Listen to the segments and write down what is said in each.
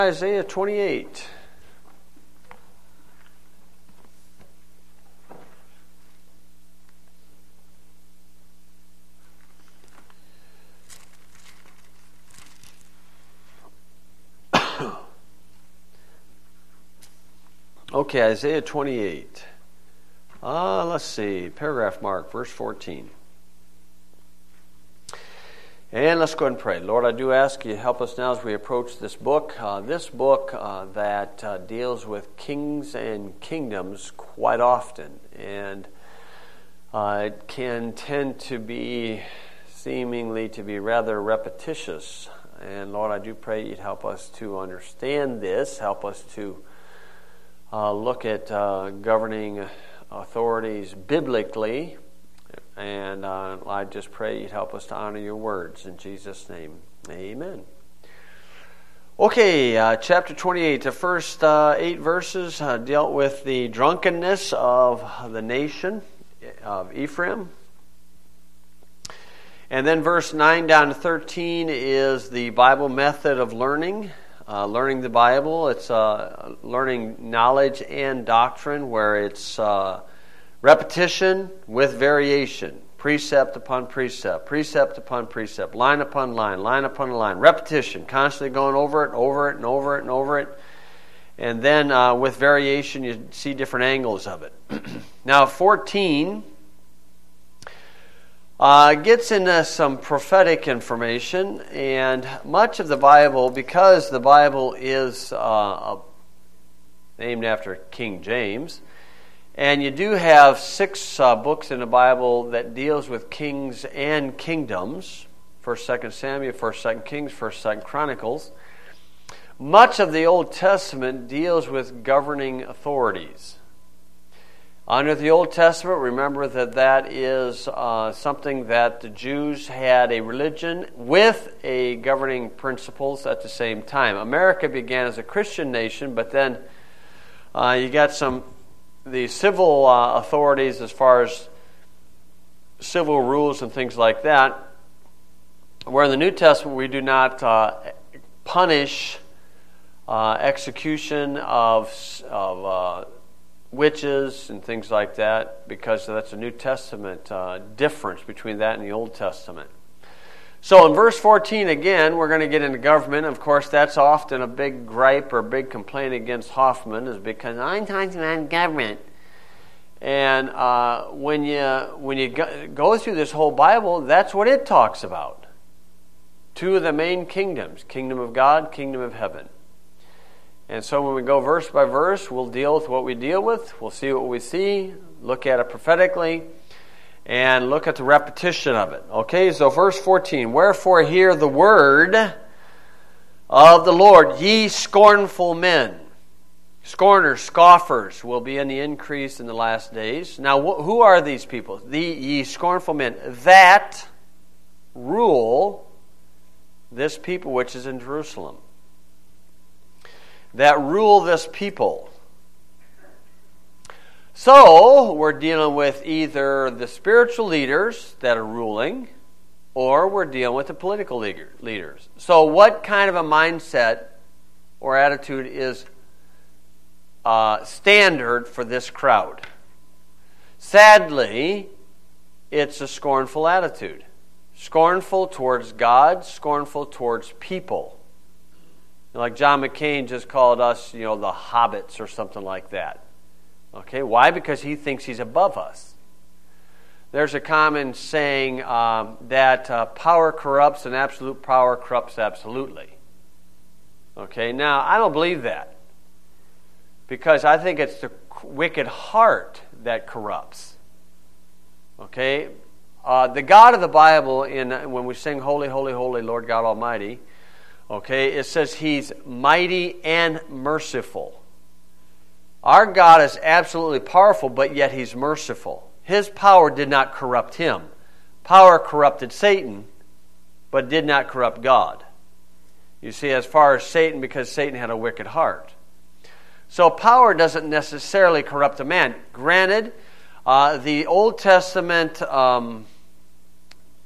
Isaiah 28. Okay, Isaiah 28. Let's see, paragraph mark, verse 14. And let's go ahead and pray. Lord, I do ask you to help us now as we approach this book. That deals with kings and kingdoms quite often. And it can tend to be, seemingly to be rather repetitious. And Lord, I do pray you'd help us to understand this, help us to look at governing authorities biblically. And I just pray you'd help us to honor your words. In Jesus' name, amen. Okay, chapter 28, the first 8 verses dealt with the drunkenness of the nation of Ephraim. And then verse 9 down to 13 is the Bible method of learning. Learning the Bible, it's learning knowledge and doctrine, where it's repetition with variation, precept upon precept, precept upon precept, line upon line, line upon line, repetition, constantly going over it, over it, and over it, and over it. And then with variation, you see different angles of it. Now, 14 gets into some prophetic information, and much of the Bible, because the Bible is named after King James, and you do have 6 books in the Bible that deals with kings and kingdoms, 1st, 2nd Samuel, 1st, 2nd Kings, 1st, 2nd Chronicles. Much of the Old Testament deals with governing authorities. Under the Old Testament, remember that is something that the Jews had a religion with a governing principles at the same time. America began as a Christian nation, but then you got the civil authorities as far as civil rules and things like that, where in the New Testament we do not punish execution of witches and things like that, because that's a New Testament difference between that and the Old Testament. So in verse 14 again, we're going to get into government. Of course, that's often a big gripe or a big complaint against Hoffman, is because I'm talking about government. And when you go through this whole Bible, that's what it talks about. 2 of the main kingdoms, kingdom of God, kingdom of heaven. And so when we go verse by verse, we'll deal with what we deal with. We'll see what we see, look at it prophetically, and look at the repetition of it. Okay, so verse 14. Wherefore hear the word of the Lord, ye scornful men. Scorners, scoffers will be in the increase in the last days. Now, who are these people? Ye scornful men that rule this people which is in Jerusalem. That rule this people. So, we're dealing with either the spiritual leaders that are ruling, or we're dealing with the political leaders. So, what kind of a mindset or attitude is standard for this crowd? Sadly, it's a scornful attitude. Scornful towards God, scornful towards people. Like John McCain just called us, the hobbits or something like that. Okay, why? Because he thinks he's above us. There's a common saying that power corrupts and absolute power corrupts absolutely. Okay, now I don't believe that, because I think it's the wicked heart that corrupts. Okay, the God of the Bible, when we sing Holy, Holy, Holy, Lord God Almighty, okay, it says He's mighty and merciful. Our God is absolutely powerful, but yet He's merciful. His power did not corrupt Him. Power corrupted Satan, but did not corrupt God. You see, as far as Satan, because Satan had a wicked heart. So power doesn't necessarily corrupt a man. Granted, the Old Testament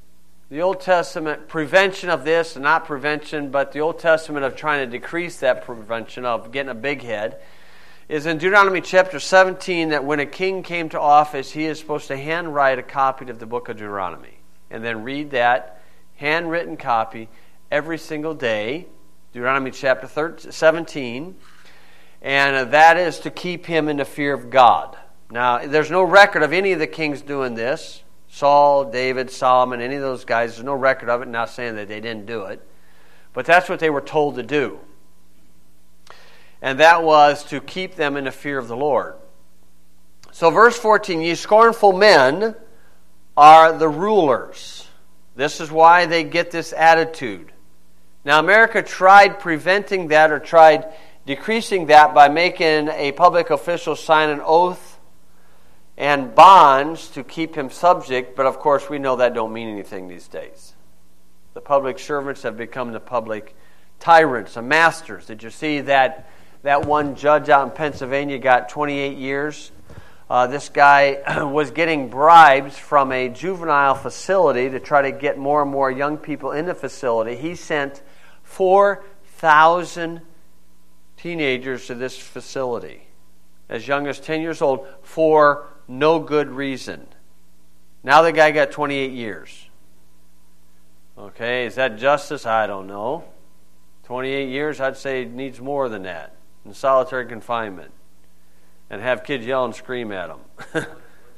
The Old Testament prevention of this, not prevention, but the Old Testament of trying to decrease that prevention of getting a big head, is in Deuteronomy chapter 17 that when a king came to office, he is supposed to handwrite a copy of the book of Deuteronomy and then read that handwritten copy every single day, Deuteronomy chapter 17, and that is to keep him in the fear of God. Now, there's no record of any of the kings doing this. Saul, David, Solomon, any of those guys, there's no record of it, not saying that they didn't do it. But that's what they were told to do. And that was to keep them in the fear of the Lord. So verse 14, ye scornful men are the rulers. This is why they get this attitude. Now America tried preventing that or tried decreasing that by making a public official sign an oath and bonds to keep him subject, but of course we know that don't mean anything these days. The public servants have become the public tyrants and masters. Did you see that one judge out in Pennsylvania got 28 years? This guy was getting bribes from a juvenile facility to try to get more and more young people in the facility. He sent 4,000 teenagers to this facility, as young as 10 years old, for no good reason. Now the guy got 28 years. Okay, is that justice? I don't know. 28 years, I'd say needs more than that. In solitary confinement. And have kids yell and scream at them.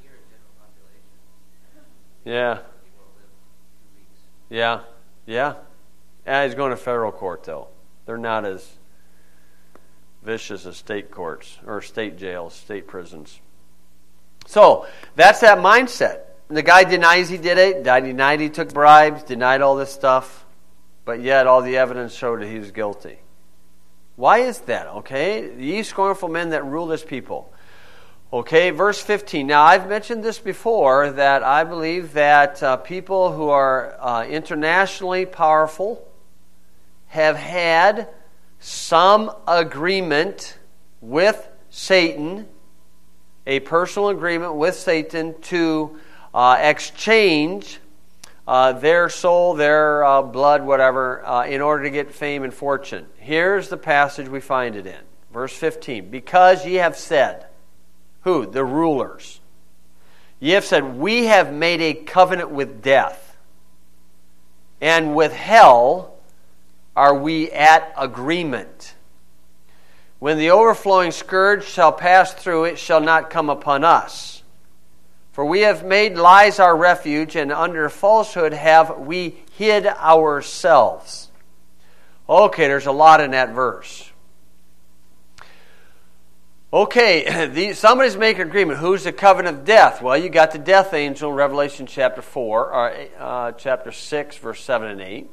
Yeah. Yeah. Yeah. Yeah, he's going to federal court, though. They're not as vicious as state courts, or state jails, state prisons. So, that's that mindset. The guy denies he did it, denied he took bribes, denied all this stuff, but yet all the evidence showed that he was guilty. Why is that? Okay, ye scornful men that rule this people. Okay, verse 15. Now, I've mentioned this before, that I believe that people who are internationally powerful have had some agreement with Satan, a personal agreement with Satan to exchange their soul, their blood, whatever, in order to get fame and fortune. Here's the passage we find it in. Verse 15. Because ye have said, who? The rulers. Ye have said, we have made a covenant with death, and with hell are we at agreement. When the overflowing scourge shall pass through, it shall not come upon us. For we have made lies our refuge, and under falsehood have we hid ourselves. Okay, there's a lot in that verse. Okay, somebody's making an agreement. Who's the covenant of death? Well, you got the death angel in Revelation chapter 4, or chapter 6, verse 7 and 8.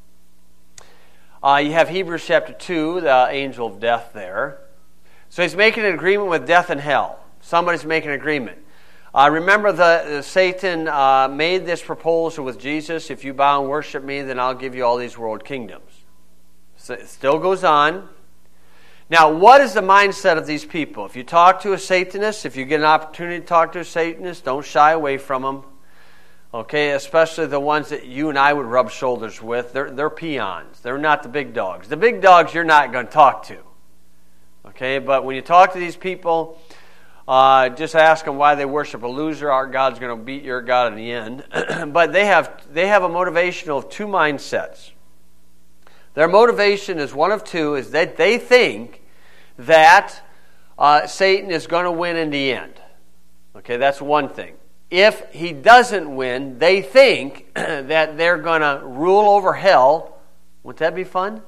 You have Hebrews chapter 2, the angel of death there. So he's making an agreement with death and hell. Somebody's making an agreement. Remember, Satan made this proposal with Jesus. If you bow and worship me, then I'll give you all these world kingdoms. So it still goes on. Now, what is the mindset of these people? If you talk to a Satanist, if you get an opportunity to talk to a Satanist, don't shy away from them. Okay, especially the ones that you and I would rub shoulders with. They're peons. They're not the big dogs. The big dogs you're not going to talk to. Okay, but when you talk to these people, just ask them why they worship a loser. Our God's going to beat your God in the end. But they have a motivation of two mindsets. Their motivation is one of two, is that they think that Satan is going to win in the end. Okay, that's one thing. If he doesn't win, they think that they're going to rule over hell. Wouldn't that be fun?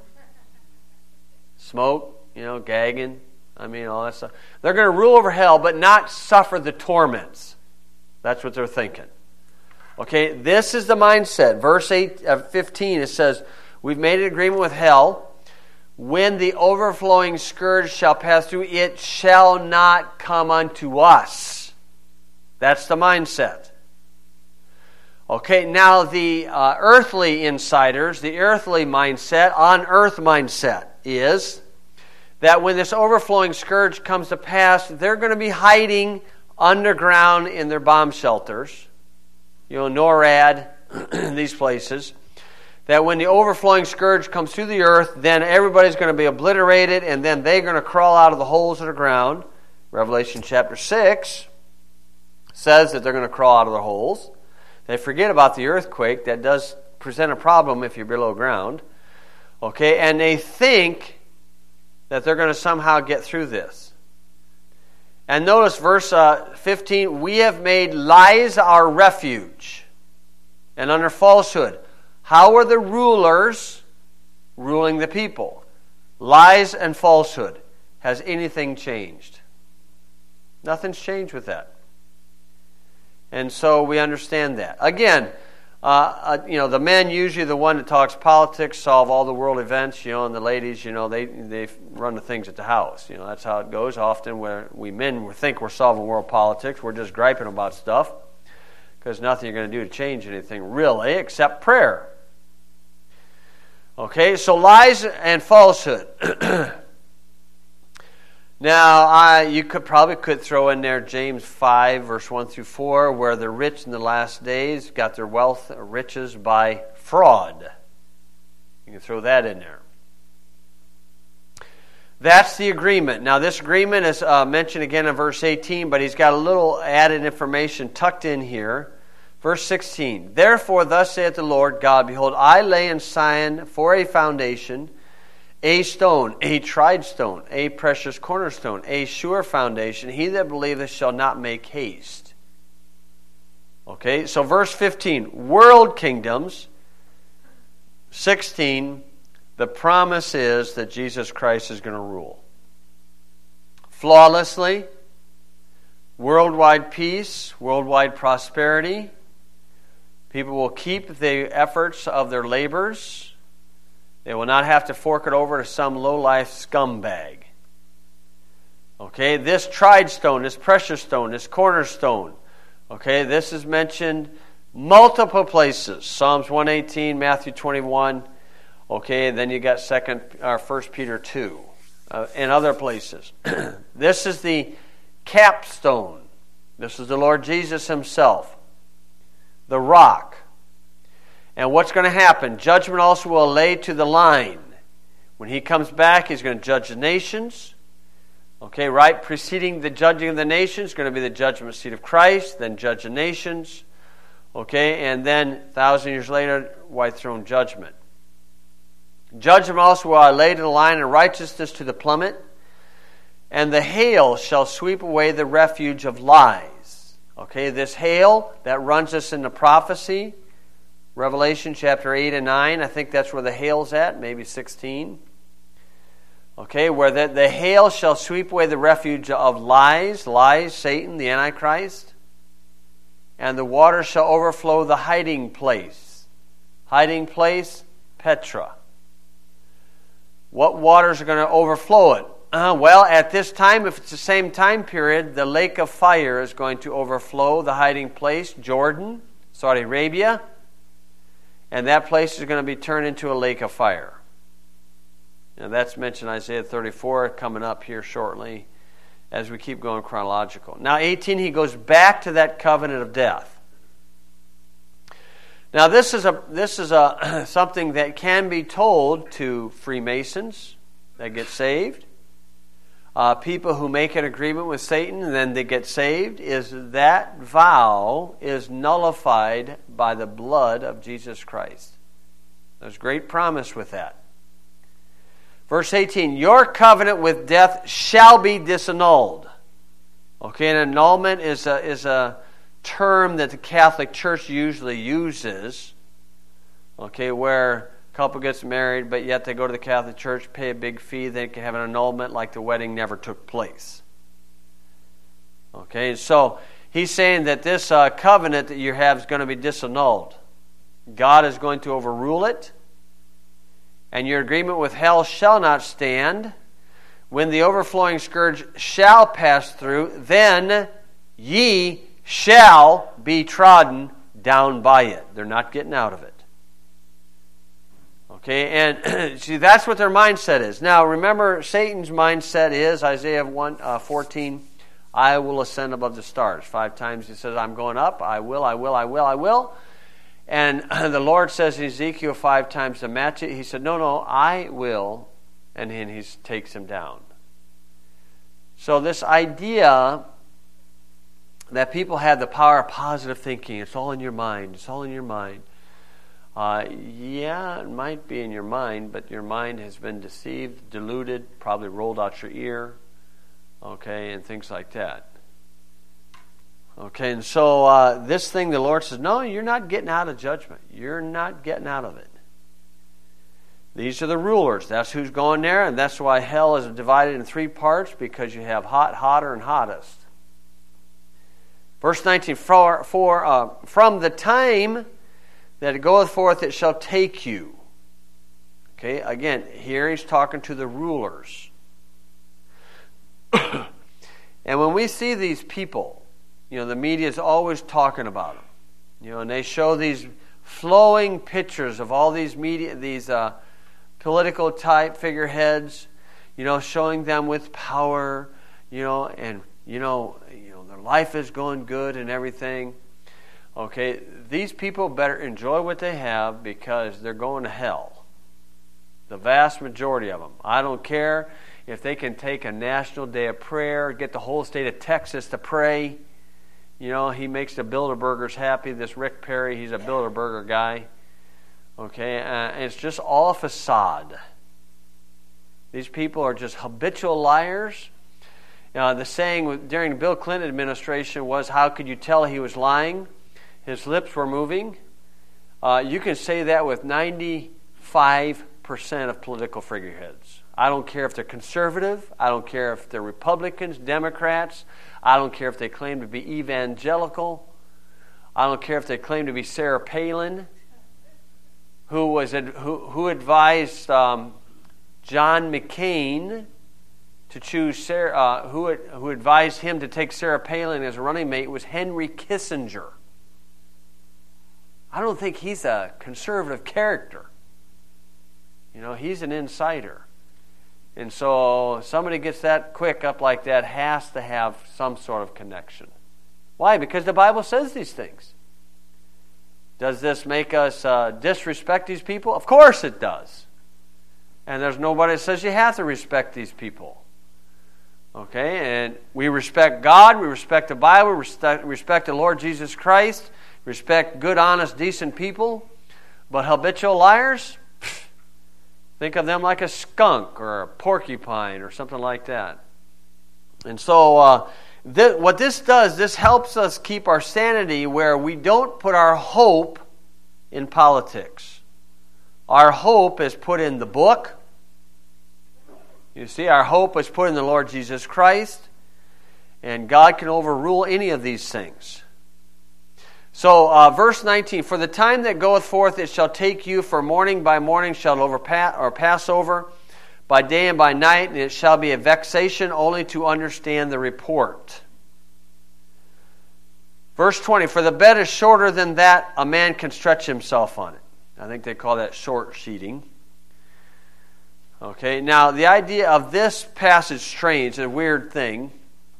Smoke, gagging. All that stuff. They're going to rule over hell, but not suffer the torments. That's what they're thinking. Okay, this is the mindset. Verse 15, it says, we've made an agreement with hell. When the overflowing scourge shall pass through, it shall not come unto us. That's the mindset. Okay, now the earthly insiders, the earthly mindset, on-earth mindset is that when this overflowing scourge comes to pass, they're going to be hiding underground in their bomb shelters. NORAD, in these places, that when the overflowing scourge comes through the earth, then everybody's going to be obliterated, and then they're going to crawl out of the holes in the ground. Revelation chapter 6 says that they're going to crawl out of the holes. They forget about the earthquake. That does present a problem if you're below ground. Okay, and they think that they're going to somehow get through this. And notice verse 15, we have made lies our refuge, and under falsehood. How are the rulers ruling the people? Lies and falsehood. Has anything changed? Nothing's changed with that. And so we understand that. Again, the men usually the one that talks politics, solve all the world events, and the ladies, they run the things at the house. That's how it goes. Often where we men think we're solving world politics, we're just griping about stuff because nothing you're going to do to change anything really except prayer. Okay, so lies and falsehood. Now, you could throw in there James 5, verse 1 through 4, where the rich in the last days got their wealth or riches by fraud. You can throw that in there. That's the agreement. Now, this agreement is mentioned again in verse 18, but he's got a little added information tucked in here. Verse 16, therefore thus saith the Lord God, behold, I lay in Zion for a foundation, a stone, a tried stone, a precious cornerstone, a sure foundation. He that believeth shall not make haste. Okay, so verse 15, world kingdoms. 16, the promise is that Jesus Christ is going to rule. Flawlessly, worldwide peace, worldwide prosperity. People will keep the efforts of their labors. They will not have to fork it over to some low-life scumbag. Okay, this tried stone, this precious stone, this cornerstone. Okay, this is mentioned multiple places. Psalms 118, Matthew 21. Okay, then you got 1 Peter 2 and other places. This is the capstone. This is the Lord Jesus himself. The rock. And what's going to happen? Judgment also will lay to the line. When he comes back, he's going to judge the nations. Okay, right? Preceding the judging of the nations is going to be the judgment seat of Christ, then judge the nations. Okay, and then 1,000 years later, white throne judgment. Judgment also will I lay to the line, and righteousness to the plummet. And the hail shall sweep away the refuge of lies. Okay, this hail that runs us into prophecy, Revelation chapter 8 and 9, I think that's where the hail's at, maybe 16. Okay, where the hail shall sweep away the refuge of lies, Satan, the Antichrist, and the water shall overflow the hiding place. Hiding place, Petra. What waters are going to overflow it? Well, at this time, if it's the same time period, the lake of fire is going to overflow the hiding place, Jordan, Saudi Arabia, and that place is going to be turned into a lake of fire. Now, that's mentioned in Isaiah 34, coming up here shortly as we keep going chronological. Now, 18, he goes back to that covenant of death. Now, this is something that can be told to Freemasons that get saved. People who make an agreement with Satan and then they get saved, is that vow is nullified by the blood of Jesus Christ. There's great promise with that. Verse 18, your covenant with death shall be disannulled. Okay, an annulment is a term that the Catholic Church usually uses. Okay, where couple gets married, but yet they go to the Catholic Church, pay a big fee, they can have an annulment like the wedding never took place. Okay, so he's saying that this covenant that you have is going to be disannulled. God is going to overrule it, and your agreement with hell shall not stand. When the overflowing scourge shall pass through, then ye shall be trodden down by it. They're not getting out of it. Okay, and see, that's what their mindset is. Now, remember, Satan's mindset is, Isaiah 14, I will ascend above the stars. 5 times he says, I'm going up, I will. And the Lord says in Ezekiel 5 times to match it, he said, no, I will. And then he takes him down. So this idea that people have the power of positive thinking, it's all in your mind, it's all in your mind. Yeah, it might be in your mind, but your mind has been deceived, deluded, probably rolled out your ear, okay, and things like that. Okay, and so this thing, the Lord says, no, you're not getting out of judgment. You're not getting out of it. These are the rulers. That's who's going there, and that's why hell is divided in 3 parts, because you have hot, hotter, and hottest. Verse 19, from the time that it goeth forth, it shall take you. Okay, again, here he's talking to the rulers. And when we see these people, the media is always talking about them. And they show these flowing pictures of all these political type figureheads, showing them with power, and their life is going good and everything. Okay, these people better enjoy what they have, because they're going to hell. The vast majority of them. I don't care if they can take a national day of prayer, get the whole state of Texas to pray. He makes the Bilderbergers happy. This Rick Perry, he's a Bilderberger guy. Okay, and it's just all a facade. These people are just habitual liars. The saying during the Bill Clinton administration was, how could you tell he was lying? His lips were moving. You can say that with 95% of political figureheads. I don't care if they're conservative. I don't care if they're Republicans, Democrats. I don't care if they claim to be evangelical. I don't care if they claim to be Sarah Palin, who advised John McCain to choose Sarah. Who advised him to take Sarah Palin as a running mate was Henry Kissinger. I don't think he's a conservative character. He's an insider. And so somebody gets that quick up like that has to have some sort of connection. Why? Because the Bible says these things. Does this make us disrespect these people? Of course it does. And there's nobody that says you have to respect these people. Okay? And we respect God, we respect the Bible, we respect the Lord Jesus Christ, respect good, honest, decent people. But habitual liars, think of them like a skunk or a porcupine or something like that. And so what this does, this helps us keep our sanity where we don't put our hope in politics. Our hope is put in the book. You see, our hope is put in the Lord Jesus Christ. And God can overrule any of these things. So, verse 19, for the time that goeth forth it shall take you, for morning by morning shall pass over, by day and by night, and it shall be a vexation only to understand the report. Verse 20, for the bed is shorter than that a man can stretch himself on it. I think they call that short sheeting. Okay, now the idea of this passage strange, a weird thing.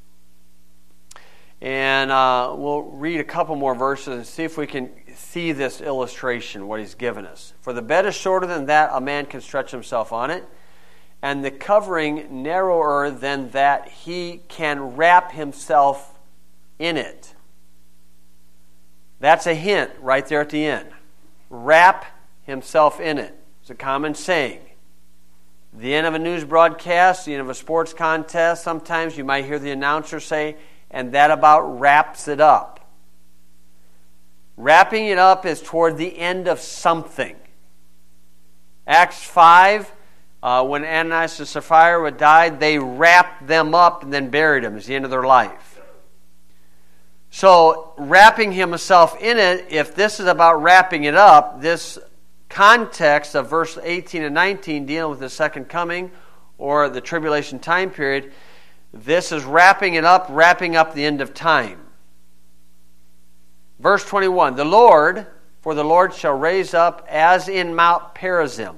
And we'll read a couple more verses and see if we can see this illustration, what he's given us. For the bed is shorter than that a man can stretch himself on it, and the covering narrower than that he can wrap himself in it. That's a hint right there at the end. Wrap himself in it. It's a common saying. The end of a news broadcast, the end of a sports contest, sometimes you might hear the announcer say, and that about wraps it up. Wrapping it up is toward the end of something. Acts 5, when Ananias and Sapphira died, they wrapped them up and then buried them. It's the end of their life. So, wrapping himself in it, if this is about wrapping it up, this context of verse 18 and 19 dealing with the second coming or the tribulation time period, this is wrapping up the end of time. Verse 21, for the Lord shall raise up as in Mount Perazim.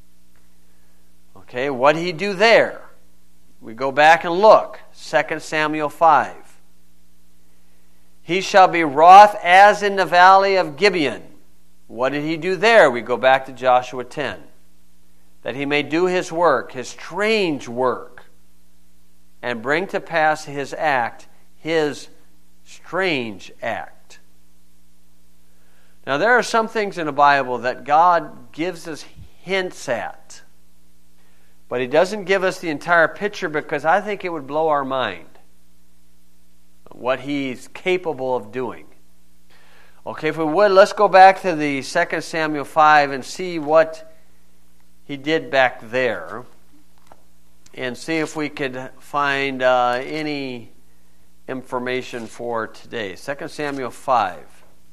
Okay, what did he do there? We go back and look. 2 Samuel 5. He shall be wroth as in the valley of Gibeon, What did he do there? We go back to Joshua 10. That he may do his work, his strange work, and bring to pass his act, his strange act. Now there are some things in the Bible that God gives us hints at. But he doesn't give us the entire picture because I think it would blow our mind what he's capable of doing. Okay, if we would, let's go back to the 2 Samuel 5 and see what he did back there. And see if we could find any information for today. 2 Samuel 5.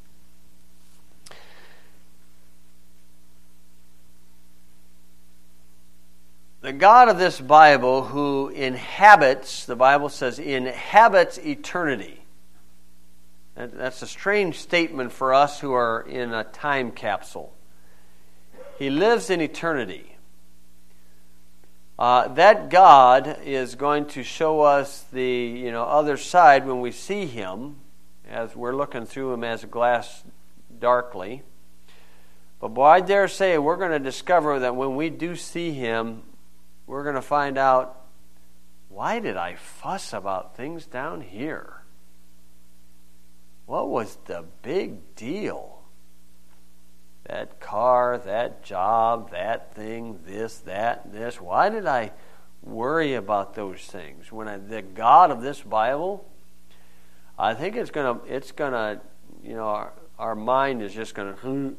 The God of this Bible who inhabits, the Bible says, inhabits eternity. That's a strange statement for us who are in a time capsule. He lives in eternity. That God is going to show us the other side when we see Him, as we're looking through Him as a glass darkly. But boy, I dare say we're going to discover that when we do see Him, we're going to find out, why did I fuss about things down here? What was the big deal? That car, that job, that thing, this, that, and this. Why did I worry about those things? The God of this Bible, I think it's gonna, our mind is just gonna.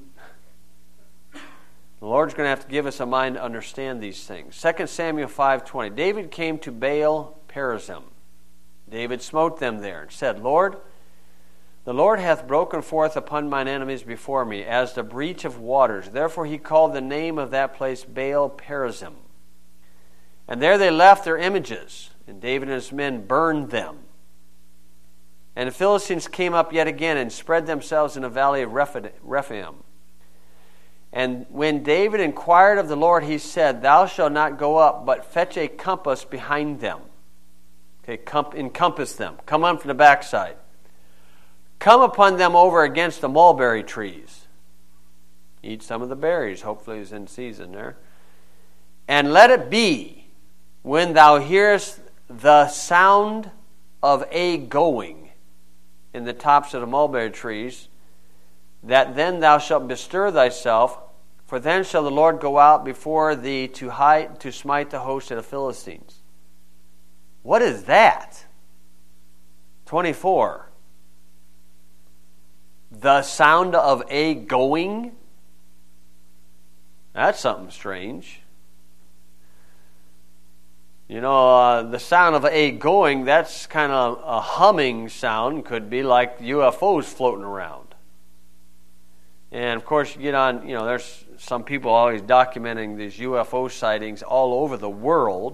The Lord's going to have to give us a mind to understand these things. 2 Samuel 5:20. David came to Baal Perazim. David smote them there and said, Lord, the Lord hath broken forth upon mine enemies before me, as the breach of waters. Therefore he called the name of that place Baal Perazim. And there they left their images, and David and his men burned them. And the Philistines came up yet again and spread themselves in the valley of Rephaim. And when David inquired of the Lord, he said, Thou shalt not go up, but fetch a compass behind them. Okay, encompass them. Come on from the backside. Come upon them over against the mulberry trees. Eat some of the berries. Hopefully it's in season there. And let it be, when thou hearest the sound of a going in the tops of the mulberry trees, that then thou shalt bestir thyself, for then shall the Lord go out before thee to smite the host of the Philistines. What is that? 24. The sound of a going? That's something strange. The sound of a going, that's kind of a humming sound, could be like UFOs floating around. And of course, you get on, there's some people always documenting these UFO sightings all over the world.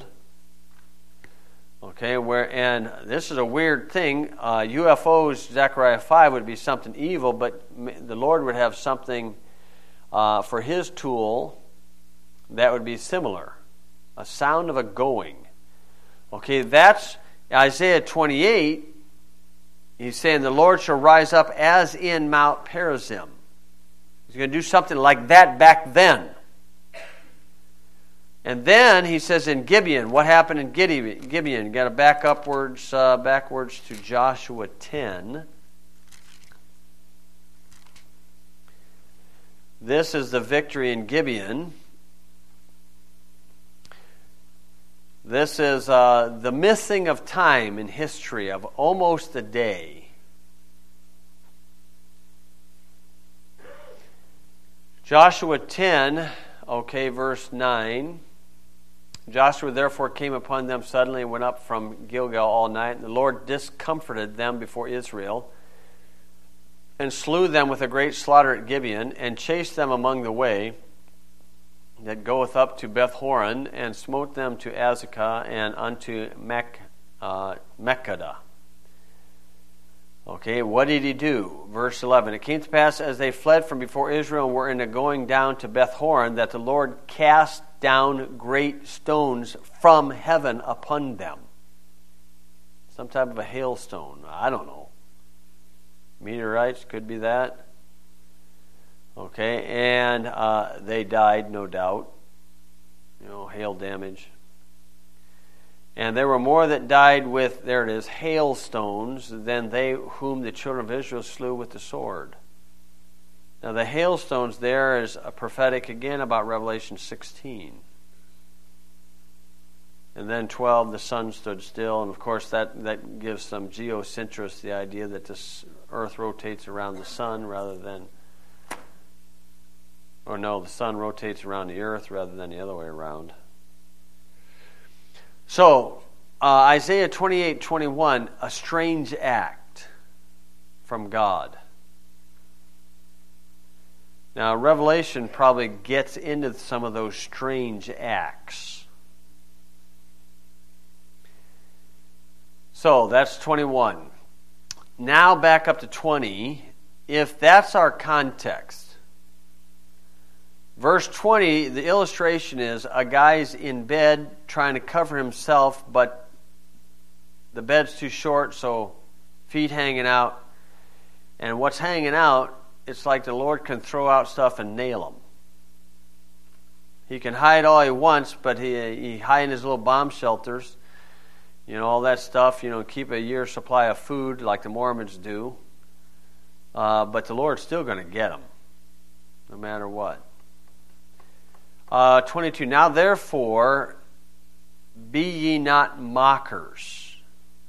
Okay, and this is a weird thing. UFOs, Zechariah 5, would be something evil, but the Lord would have something for His tool that would be similar. A sound of a going. Okay, that's Isaiah 28. He's saying the Lord shall rise up as in Mount Perazim. He's going to do something like that back then. And then he says in Gibeon, what happened in Gibeon? You got to back backwards to Joshua 10. This is the victory in Gibeon. This is the missing of time in history of almost a day. Joshua 10, verse 9. Joshua therefore came upon them suddenly and went up from Gilgal all night. And the Lord discomforted them before Israel and slew them with a great slaughter at Gibeon and chased them among the way that goeth up to Beth-horon and smote them to Azekah and unto Mekkedah. Okay, what did he do? Verse 11. It came to pass as they fled from before Israel and were in a going down to Beth-horon that the Lord cast down great stones from heaven upon them. Some type of a hailstone. I don't know. Meteorites, could be that. Okay, and they died, no doubt. Hail damage. And there were more that died with, there it is, hailstones than they whom the children of Israel slew with the sword. Now the hailstones there is a prophetic again about Revelation 16. And then 12, the sun stood still. And of course that gives some geocentrists the idea that this earth rotates around the sun rather than, or no, the sun rotates around the earth rather than the other way around. So, Isaiah 28:21, a strange act from God. Now, Revelation probably gets into some of those strange acts. So, that's 21. Now, back up to 20. If that's our context, verse 20, the illustration is a guy's in bed trying to cover himself, but the bed's too short, so feet hanging out. And what's hanging out, it's like the Lord can throw out stuff and nail him. He can hide all he wants, but he hide in his little bomb shelters, all that stuff, keep a year's supply of food like the Mormons do. But the Lord's still going to get him, no matter what. 22, now therefore, be ye not mockers,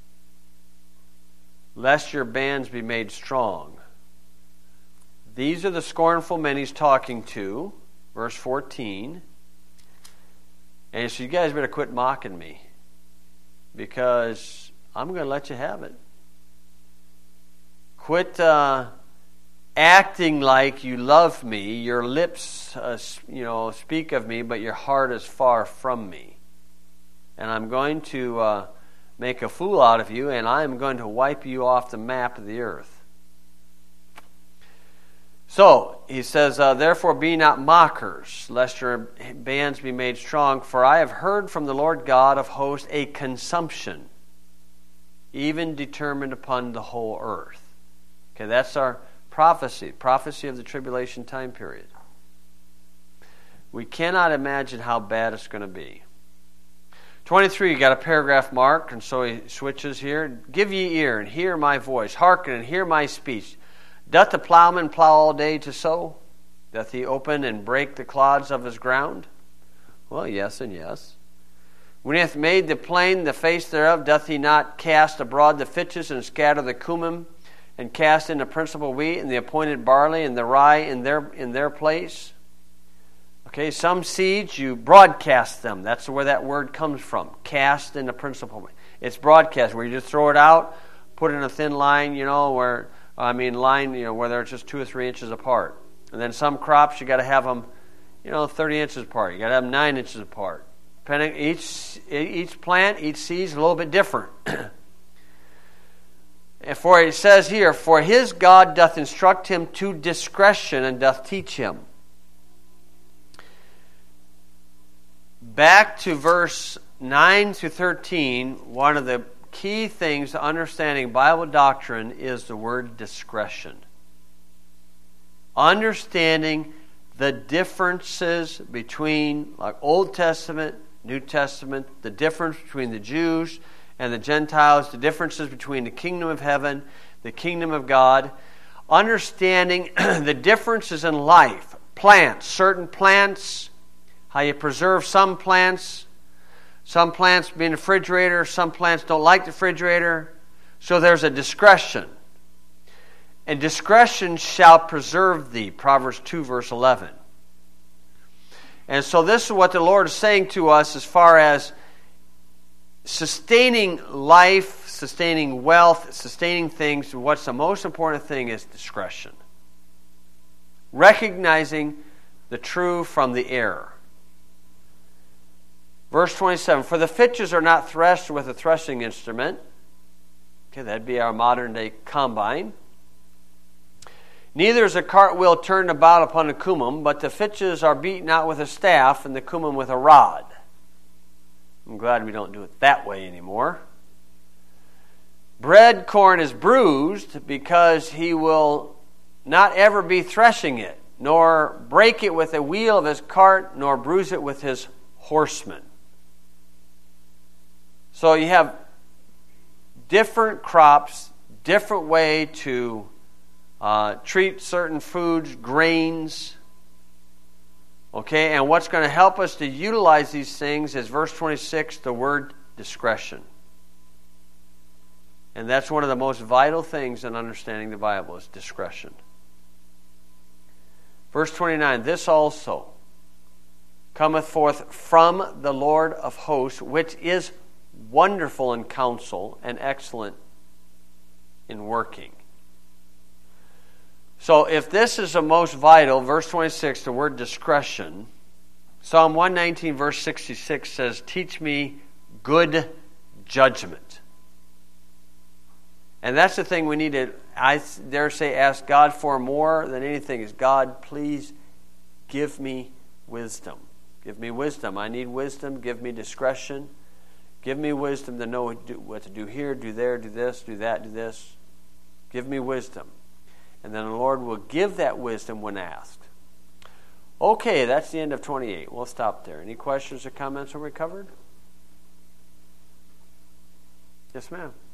lest your bands be made strong. These are the scornful men he's talking to, verse 14. And so you guys better quit mocking me, because I'm going to let you have it. Quit acting like you love me. Your lips, speak of me, but your heart is far from me. And I'm going to make a fool out of you, and I'm going to wipe you off the map of the earth. So, he says, therefore be not mockers, lest your bands be made strong, for I have heard from the Lord God of hosts a consumption, even determined upon the whole earth. Okay, that's our prophecy of the tribulation time period. We cannot imagine how bad it's going to be. 23, you got a paragraph marked, and so he switches here. Give ye ear and hear my voice, hearken and hear my speech. Doth the plowman plow all day to sow? Doth he open and break the clods of his ground? Well, yes and yes. When he hath made the plain the face thereof, doth he not cast abroad the fitches and scatter the cummin, and cast in the principal wheat and the appointed barley and the rye in their place? Okay, some seeds you broadcast them. That's where that word comes from. Cast in the principal. It's broadcast, where you just throw it out, put it in a thin line, where they're just 2 or 3 inches apart. And then some crops you got to have them, 30 inches apart. You got to have them 9 inches apart. Depending each plant, each seed is a little bit different. And for it says here, for his God doth instruct him to discretion and doth teach him. Back to verse 9 to 13, one of the key things to understanding Bible doctrine is the word discretion. Understanding the differences between Old Testament, New Testament, the difference between the Jews and the Gentiles, the differences between the kingdom of heaven, the kingdom of God, understanding the differences in life, plants, certain plants, how you preserve some plants being in the refrigerator, some plants don't like the refrigerator, so there's a discretion. And discretion shall preserve thee, Proverbs 2 verse 11. And so this is what the Lord is saying to us as far as sustaining life, sustaining wealth, sustaining things. What's the most important thing is discretion. Recognizing the true from the error. Verse 27, for the fitches are not threshed with a threshing instrument. Okay, that'd be our modern day combine. Neither is a cartwheel turned about upon the cummin, but the fitches are beaten out with a staff and the cummin with a rod. I'm glad we don't do it that way anymore. Bread corn is bruised because he will not ever be threshing it. nor break it with a wheel of his cart, nor bruise it with his horsemen. So you have different crops, different way to treat certain foods, grains. Okay, and what's going to help us to utilize these things is verse 26, the word discretion. And that's one of the most vital things in understanding the Bible is discretion. Verse 29, this also cometh forth from the Lord of hosts, which is wonderful in counsel and excellent in working. So if this is the most vital, verse 26, the word discretion, Psalm 119 verse 66 says, teach me good judgment. And that's the thing we need to, I dare say, ask God for more than anything is, God, please give me wisdom. Give me wisdom. I need wisdom. Give me discretion. Give me wisdom to know what to do here, do there, do this, do that, do this. Give me wisdom. And then the Lord will give that wisdom when asked. Okay, that's the end of 28. We'll stop there. Any questions or comments on what we covered? Yes, ma'am.